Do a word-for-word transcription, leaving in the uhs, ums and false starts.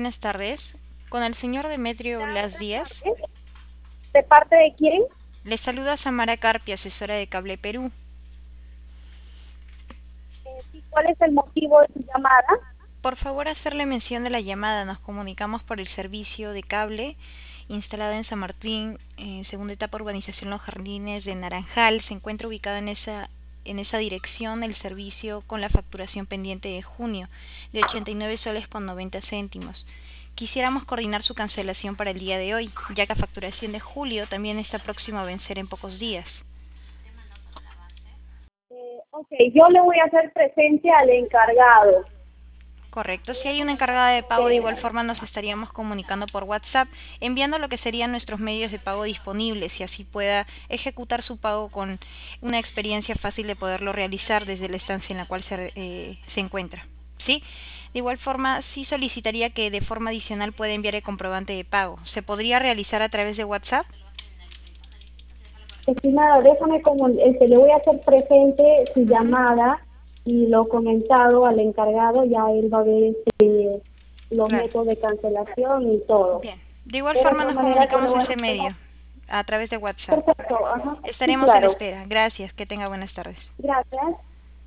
buenas tardes. Con el señor Demetrio Hola, Blas buenas Díaz. tardes. ¿De parte de quién? Le saluda Samara Carpia, asesora de Cable Perú. Eh, sí, ¿cuál es el motivo de su llamada? Por favor, hacerle mención de la llamada. Nos comunicamos por el servicio de cable instalado en San Martín, en segunda etapa urbanización Los Jardines de Naranjal. Se encuentra ubicado en esa, en esa dirección el servicio con la facturación pendiente de junio de ochenta y nueve soles con noventa céntimos. Quisiéramos coordinar su cancelación para el día de hoy, ya que la facturación de julio también está próxima a vencer en pocos días. Eh, ok, yo le voy a hacer presente al encargado. Correcto. Le Si voy a hay una comentar encargada de pago, de igual que forma nos estaríamos comunicando por WhatsApp, enviando lo que serían nuestros medios de pago disponibles y así pueda ejecutar su pago con una experiencia fácil de poderlo realizar desde la estancia en la cual se, eh, se encuentra. ¿Sí? De igual forma, sí solicitaría que de forma adicional pueda enviar el comprobante de pago. ¿Se podría realizar a través de WhatsApp? estimado, déjame como este, le voy a hacer presente su Ujú. llamada y lo comentado al encargado, ya él va a ver este, los Claro. métodos de cancelación y todo. Bien. De igual De forma otra nos manera, yo le comunicamos voy a ese hacer medio, a través de WhatsApp. perfecto, ajá, sí, Estaremos a la claro. espera. Gracias. Que tenga buenas tardes. Gracias.